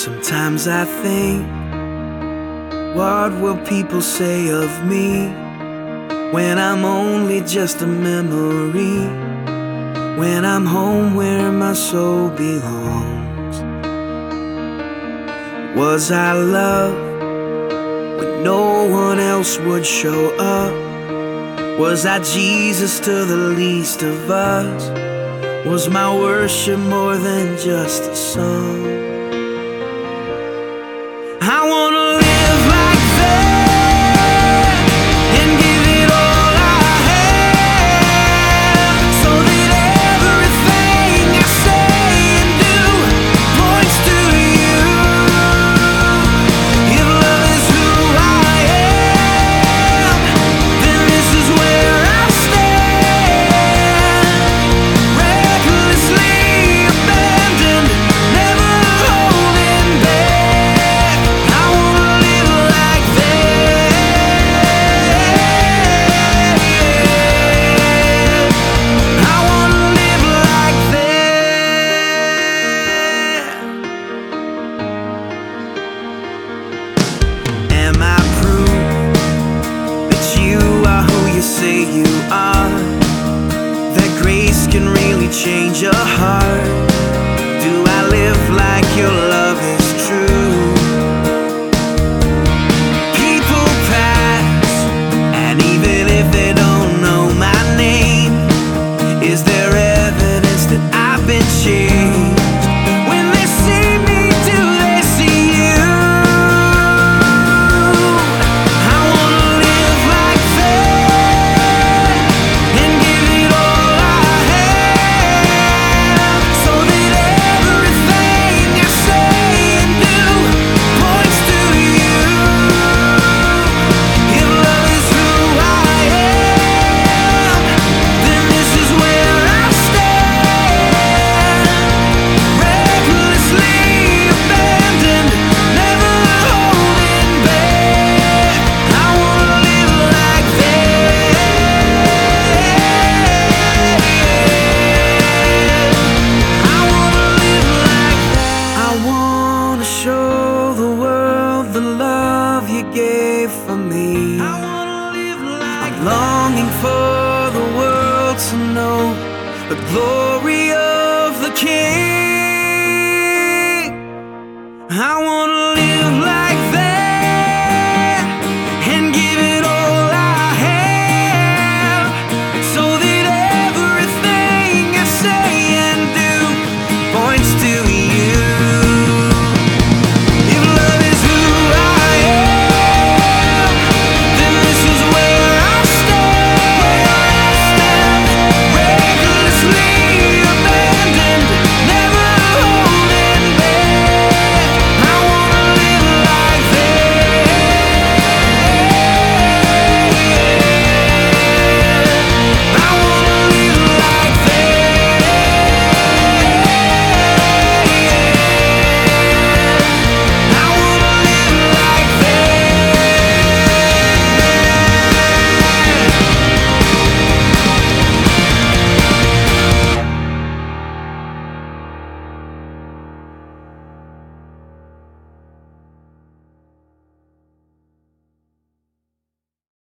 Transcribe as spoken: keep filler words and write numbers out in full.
Sometimes I think, what will people say of me when I'm only just a memory, when I'm home where my soul belongs? Was I loved when no one else would show up? Was I Jesus to the least of us? Was my worship more than just a song? I wanna live like that and give it all I have, so that everything I say and do points to you. If love is who I am, then this is where I stand, recklessly abandoned, never holding back. I wanna live like that, yeah. I wanna live like that. Am I proof that you are who you say you are? That grace can really change your heart? Do I live like your love is true? People pass, and even if they don't know my name, is there evidence that I've been changed? When they see me, do they see you? I wanna live like that and give it all I have, so that everything I say and do points to you. If love is who I am, then this is where I stand, recklessly abandoned, never holding back. I wanna live like that, yeah. I wanna live like that. I wanna show the world the love you gave for me. I wanna live like I'm longing for the world to know the glory of the King. I want